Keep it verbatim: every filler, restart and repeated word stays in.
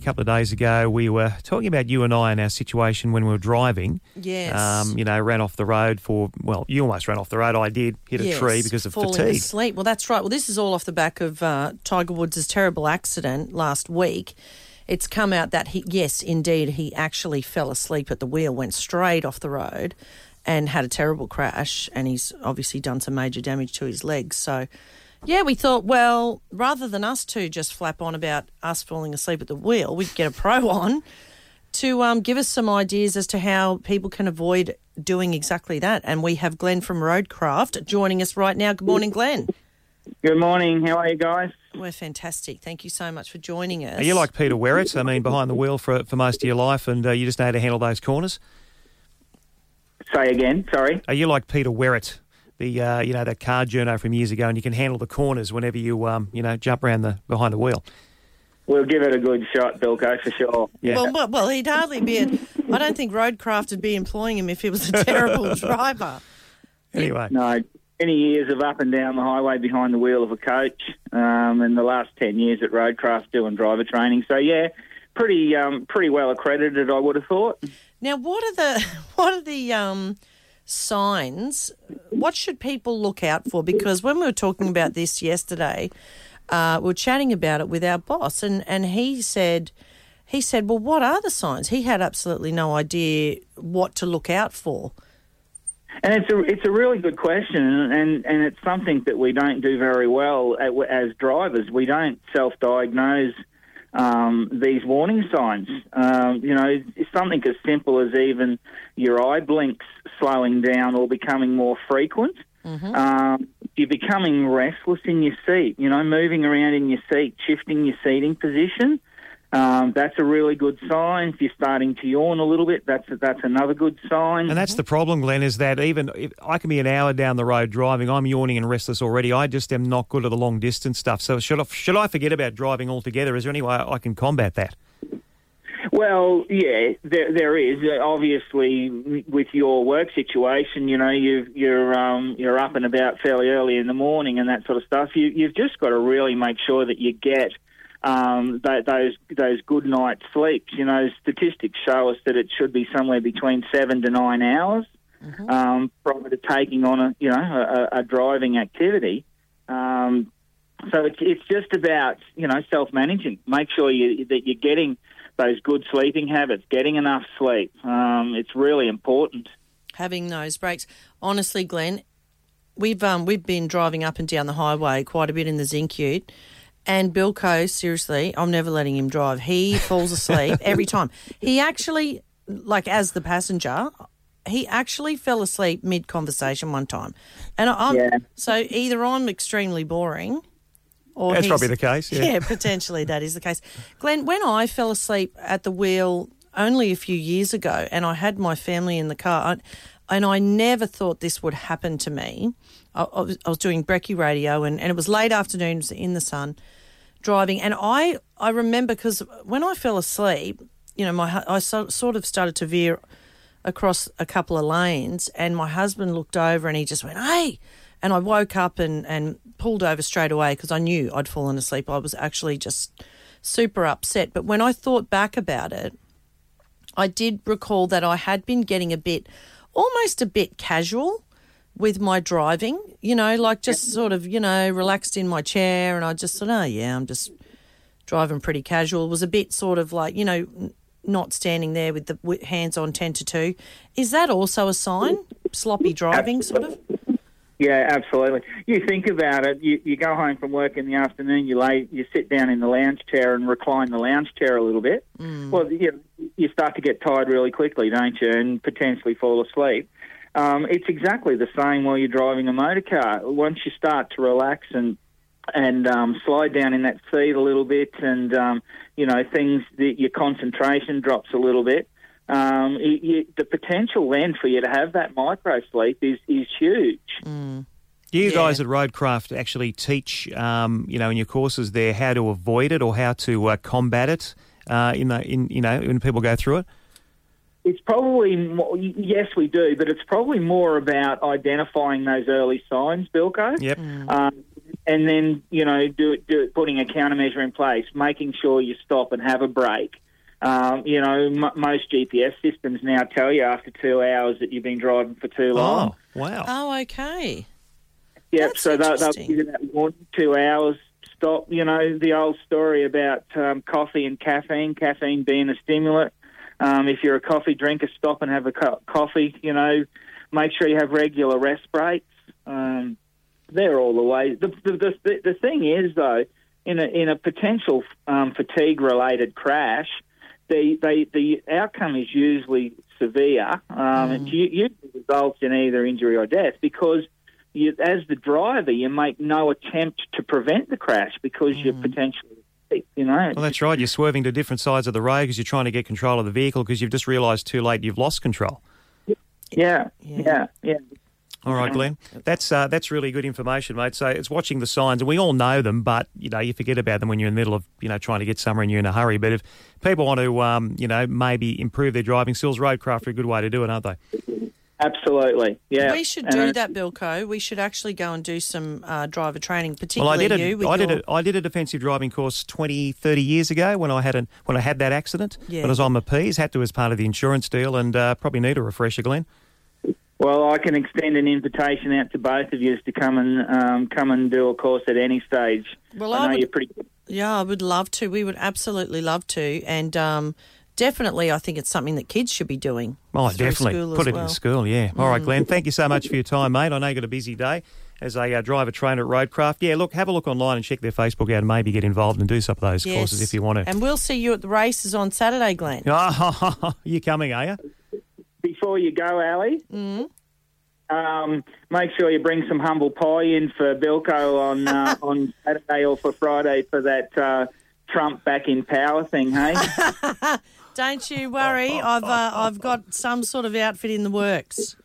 couple of days ago, we were talking about you and I and our situation when we were driving. Yes. Um, you know, ran off the road for, well, you almost ran off the road. I did, hit yes, a tree because of falling fatigue. asleep. Well, that's right. Well, this is all off the back of uh, Tiger Woods' terrible accident last week. It's come out that, he, yes, indeed, he actually fell asleep at the wheel, went straight off the road and had a terrible crash, and he's obviously done some major damage to his legs. So, yeah, we thought, well, rather than us two just flap on about us falling asleep at the wheel, we'd get a pro on to um, give us some ideas as to how people can avoid doing exactly that. And we have Glenn from Roadcraft joining us right now. Good morning, Glenn. Good morning. How are you guys? We're fantastic. Thank you so much for joining us. Are you like Peter Werrett? I mean, behind the wheel for for most of your life, and uh, you just know how to handle those corners? Say again, sorry. Are you like Peter Werrett, the uh, you know that car journo from years ago, and you can handle the corners whenever you um you know jump around the behind the wheel? We'll give it a good shot, Bilko, for sure. Yeah. Well, well, well, he'd hardly be. A, I don't think Roadcraft would be employing him if he was a terrible driver. Anyway, No, many years of up and down the highway behind the wheel of a coach, um, and the last ten years at Roadcraft doing driver training. So yeah, pretty um, pretty well accredited, I would have thought. Now, what are the what are the um, signs? What should people look out for? Because when we were talking about this yesterday, uh, we were chatting about it with our boss, and, and he said, he said, well, what are the signs? He had absolutely no idea what to look out for. And it's a it's a really good question, and, and it's something that we don't do very well at, as drivers. We don't self-diagnose um, these warning signs. Um, you know, it's something as simple as even your eye blinks slowing down or becoming more frequent. Mm-hmm. Um, you're becoming restless in your seat, you know, moving around in your seat, shifting your seating position. Um, that's a really good sign. If you're starting to yawn a little bit, that's that's another good sign. and that's the problem, Glenn, is that even if I can be an hour down the road driving, I'm yawning and restless already. I just am not good at the long distance stuff. So should I, should I forget about driving altogether? Is there any way I can combat that? Well, yeah, there there is. Obviously, with your work situation, you know, you you're um, you're up and about fairly early in the morning and that sort of stuff. You you've just got to really make sure that you get Um, th- those those good night sleeps. You know, statistics show us that it should be somewhere between seven to nine hours mm-hmm. um, prior to taking on a you know a, a driving activity. Um, so it's it's just about you know self managing. Make sure you that you're getting those good sleeping habits, getting enough sleep. Um, it's really important. Having those breaks. Honestly, Glenn, we've um we've been driving up and down the highway quite a bit in the Zinc Ute. And Bilko, seriously, I'm never letting him drive. He falls asleep every time. He actually, like as the passenger, he actually fell asleep mid-conversation one time. And I'm Yeah. so either I'm extremely boring or That's he's- probably the case, yeah. Yeah, potentially that is the case. Glenn, when I fell asleep at the wheel only a few years ago and I had my family in the car, I, and I never thought this would happen to me. I, I, was, I was doing brekkie radio and, and it was late afternoon, it was in the sun, driving. And I, I remember because when I fell asleep, you know, my hu- I so, sort of started to veer across a couple of lanes and my husband looked over and he just went, hey, and I woke up and, and pulled over straight away because I knew I'd fallen asleep. I was actually just super upset. But when I thought back about it, I did recall that I had been getting a bit, almost a bit casual with my driving, you know, like just sort of, you know, relaxed in my chair and I just thought, oh, yeah, I'm just driving pretty casual. It was a bit sort of like, you know, not standing there with the with hands on ten to two. Is that also a sign? Sloppy driving, sort of? Yeah, absolutely. You think about it, you, you go home from work in the afternoon, you lay, you sit down in the lounge chair and recline the lounge chair a little bit. Mm. Well, you, you start to get tired really quickly, don't you, and potentially fall asleep. Um, it's exactly the same while you're driving a motor car. Once you start to relax and and um, slide down in that seat a little bit and, um, you know, things, that your concentration drops a little bit, Um, you, you, the potential then for you to have that micro sleep is, is huge. Mm. Do you Yeah. guys at Roadcraft actually teach, um, you know, in your courses there how to avoid it or how to uh, combat it? Uh, in the in you know when people go through it. It's probably more, yes, we do, but it's probably more about identifying those early signs, Bilko. Yep. Um, and then, you know, do it, do it, putting a countermeasure in place, making sure you stop and have a break. Um, you know, m- most G P S systems now tell you after two hours that you've been driving for too long. Oh, wow. Oh, okay. Yep, That's so they'll, they'll interesting. give you that warning, two hours, stop. You know, the old story about um, coffee and caffeine, caffeine being a stimulant. Um, if you're a coffee drinker, stop and have a co- coffee, you know. Make sure you have regular rest breaks. Um, they're all the ways. The, the, the, the thing is, though, in a, in a potential um, fatigue-related crash, the, the, the outcome is usually severe. Um, Mm. It u- usually results in either injury or death because you, as the driver, you make no attempt to prevent the crash because you're potentially sick, you know. Well, that's right. You're swerving to different sides of the road because you're trying to get control of the vehicle because you've just realised too late you've lost control. Yeah, Yeah. yeah, yeah. All right, Glenn. That's uh, that's really good information, mate. So it's watching the signs, and we all know them, but you know you forget about them when you're in the middle of you know trying to get somewhere and you're in a hurry. But if people want to, um, you know, maybe improve their driving skills, Roadcraft are a good way to do it, aren't they? Absolutely, yeah. We should And, do uh, that, Bilko. We should actually go and do some uh, driver training, Well, I particularly did you. a, with I did your- a, I did a defensive driving course twenty, thirty years ago when I had an, when I had that accident. Yeah. When I was on my P's, had to as part of the insurance deal, and uh, probably need a refresher, Glenn. Well, I can extend an invitation out to both of you to come and um, come and do a course at any stage. Well, I I know would- you're pretty. Yeah, I would love to. We would absolutely love to. And um, definitely I think it's something that kids should be doing. Oh, through definitely. school Put as it well. in school, yeah. All right, Glenn, thank you so much for your time, mate. I know you've got a busy day as a uh, driver trainer at Roadcraft. Yeah, look, have a look online and check their Facebook out and maybe get involved and do some of those Yes. courses if you want to. And we'll see you at the races on Saturday, Glenn. Oh, you coming, are you? Before you go, Ali, Mm. um, make sure you bring some humble pie in for Bilko on uh, on Saturday or for Friday for that uh, Trump back in power thing, hey? Don't you worry. I've uh, I've got some sort of outfit in the works.